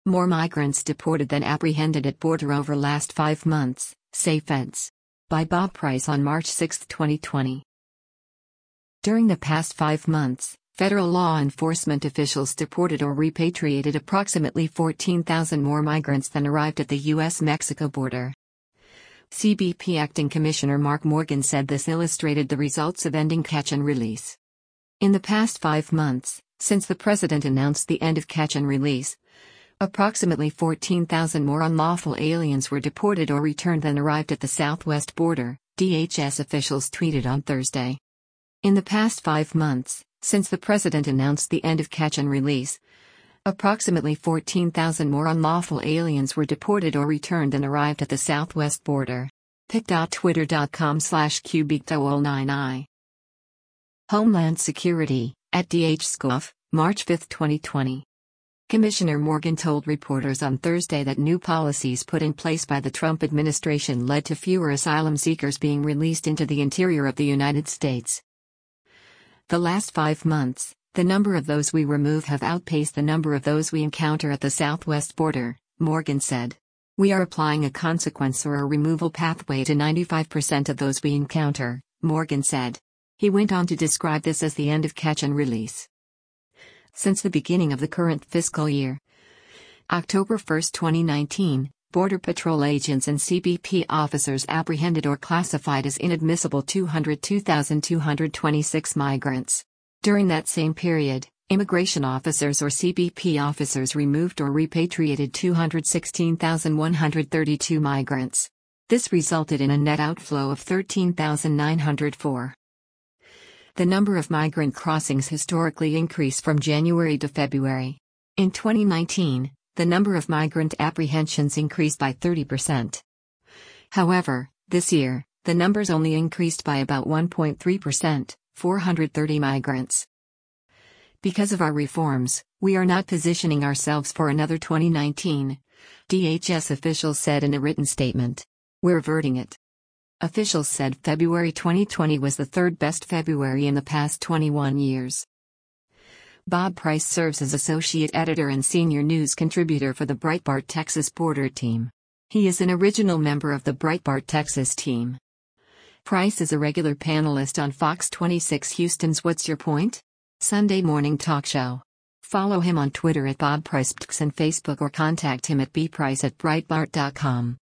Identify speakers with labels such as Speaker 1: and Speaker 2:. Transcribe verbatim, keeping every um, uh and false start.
Speaker 1: More migrants deported than apprehended at border over last five months, say feds. By Bob Price on March sixth, twenty twenty. During the past five months, federal law enforcement officials deported or repatriated approximately fourteen thousand more migrants than arrived at the U S Mexico border. C B P Acting Commissioner Mark Morgan said this illustrated the results of ending catch and release. In the past five months, since the president announced the end of catch and release, approximately fourteen thousand more unlawful aliens were deported or returned than arrived at the southwest border, D H S officials tweeted on Thursday. In the past five months, since the president announced the end of catch and release, approximately fourteen thousand more unlawful aliens were deported or returned than arrived at the southwest border. pic dot twitter dot com slash cubictol nine i. Homeland Security, at D H S C O F, March fifth, twenty twenty. Commissioner Morgan told reporters on Thursday that new policies put in place by the Trump administration led to fewer asylum seekers being released into the interior of the United States. The last five months, the number of those we remove have outpaced the number of those we encounter at the southwest border, Morgan said. We are applying a consequence or a removal pathway to ninety-five percent of those we encounter, Morgan said. He went on to describe this as the end of catch and release. Since the beginning of the current fiscal year, October first, twenty nineteen, Border Patrol agents and C B P officers apprehended or classified as inadmissible two hundred two thousand two hundred twenty-six migrants. During that same period, immigration officers or C B P officers removed or repatriated two hundred sixteen thousand one hundred thirty-two migrants. This resulted in a net outflow of thirteen thousand nine hundred four. The number of migrant crossings historically increased from January to February. In twenty nineteen, the number of migrant apprehensions increased by thirty percent. However, this year, the numbers only increased by about one point three percent, four hundred thirty migrants. Because of our reforms, we are not positioning ourselves for another twenty nineteen, D H S officials said in a written statement. We're averting it. Officials said February twenty twenty was the third best February in the past twenty-one years. Bob Price serves as associate editor and senior news contributor for the Breitbart Texas Border Team. He is an original member of the Breitbart Texas team. Price is a regular panelist on Fox twenty-six Houston's What's Your Point? Sunday morning talk show. Follow him on Twitter at Bob Price and Facebook or contact him at bprice at breitbart dot com.